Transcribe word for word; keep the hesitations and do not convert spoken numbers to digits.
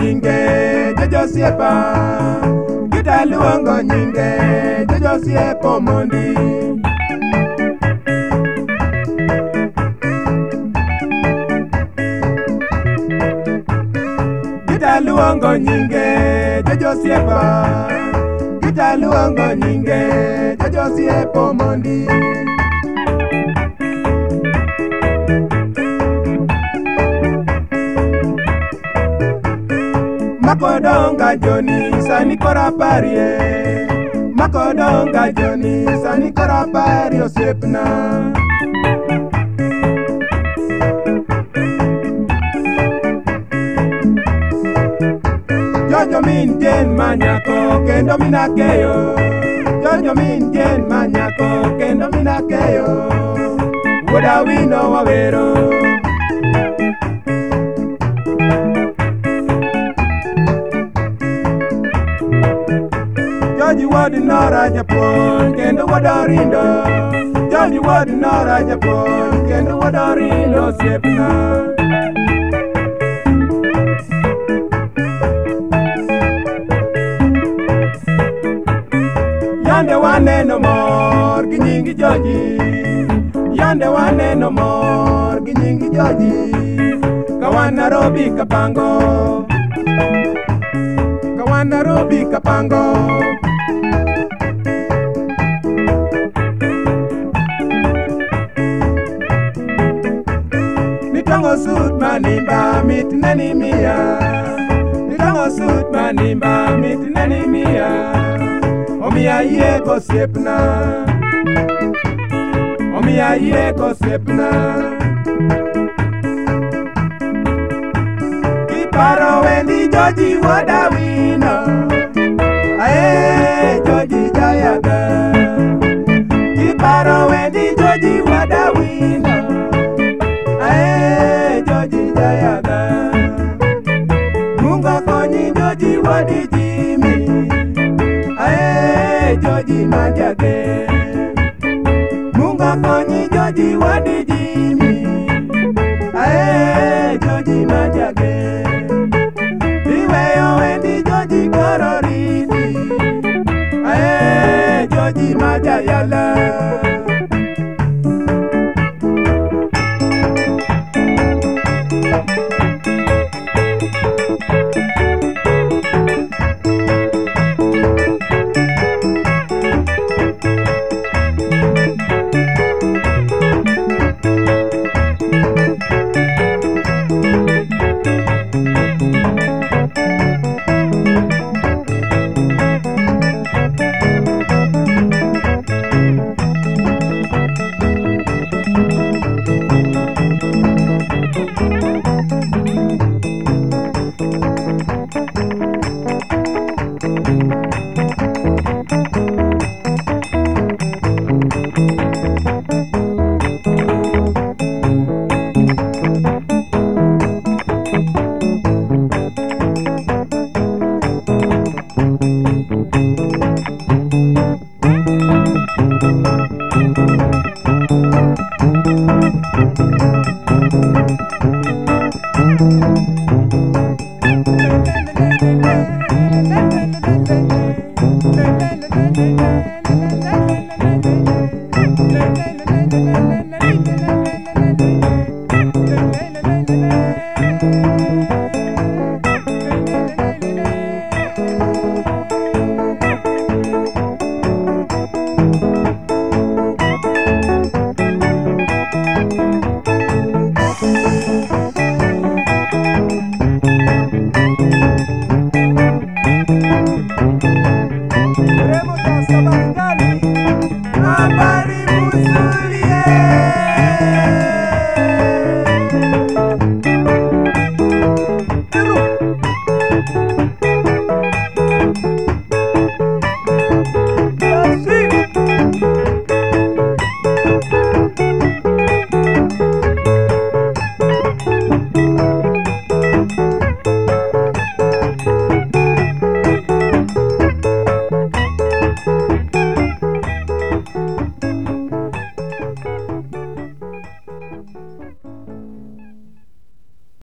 nyinge Jojo Siepa, kita luongo nyinge Jojo Siepo mondi. Kita luongo nyinge Jojo Siepa, kita luongo nyinge Jojo Siepo mondi. Makodonga Joni sani kora parie, Makodonga Joni sani kora parie osiepna. Jojo min jen manyako kendo minakeyo, Jojo min jen manyako kendo minakeyo, Wuoda wino wawero. Joji wadi nora Japon kendo wadorindo, Joji wadi nora Japon kendo wadorindo siepna. Yande waneno mor gi nyingi Joji, Yande waneno mor gi nyingi Joji, kawan Nairobi kapango, kawan Nairobi kapango. Nitango sud manimba mit neni mia, Nitango sud manimba mit neni mia, Omiya yie gosiepna, Omiya yie gosiepna. Kiparo wendi Joji wuoda wino, ae Joji jayaga. Kiparo wendi Joji wuoda wino, ae Joji jayaga. Mungu konyi Joji wadi Jimmy, ae Joji majage. Mungu konyi Joji wadi Jimmy, ae Joji majage. Iweyo wendi Joji kororidi, ae Joji majayala.